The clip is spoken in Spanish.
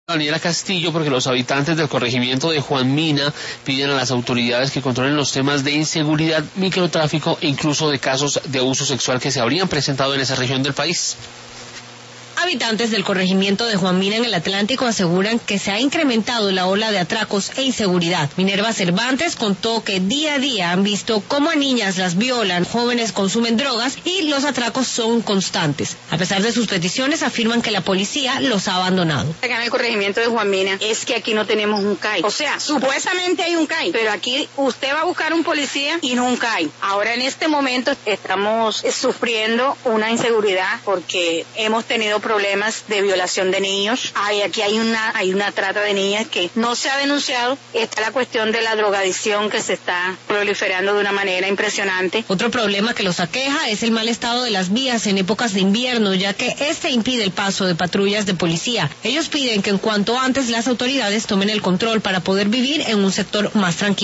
Daniela Castillo, porque los habitantes del corregimiento de Juan Mina piden a las autoridades que controlen los temas de inseguridad, microtráfico e incluso de casos de abuso sexual que se habrían presentado en esa región del país. Habitantes del corregimiento de Juan Mina en el Atlántico aseguran que se ha incrementado la ola de atracos e inseguridad. Minerva Cervantes contó que día a día han visto cómo a niñas las violan, jóvenes consumen drogas y los atracos son constantes. A pesar de sus peticiones, afirman que la policía los ha abandonado. Acá en el corregimiento de Juan Mina es que aquí no tenemos un CAI. O sea, supuestamente hay un CAI, pero aquí usted va a buscar un policía y no un CAI. Ahora en este momento estamos sufriendo una inseguridad porque hemos tenido problemas de violación de niños. Aquí hay una trata de niñas que no se ha denunciado. Está la cuestión de la drogadicción que se está proliferando de una manera impresionante. Otro problema que los aqueja es el mal estado de las vías en épocas de invierno, ya que este impide el paso de patrullas de policía. Ellos piden que en cuanto antes las autoridades tomen el control para poder vivir en un sector más tranquilo.